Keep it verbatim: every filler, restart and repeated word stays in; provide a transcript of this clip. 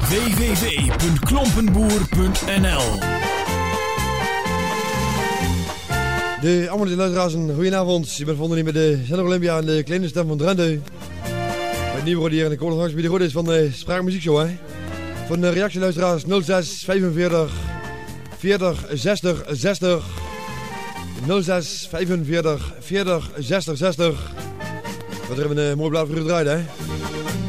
w w w punt klompenboer punt n l. De allemaal de luisteraars, een goedenavond. Ik ben vonden hier met de Zender Olympia en de kleine stem van Drenthe. Het nieuwe die hier in de kolen bij de goed is van de Spraakmuziekshow, hè. Van de reactieluisteraars nul zes vijfenveertig veertig zestig zestig. nul zes vijfenveertig veertig zestig zestig. Wat hebben we een mooie blad voor u gedraaid, hè.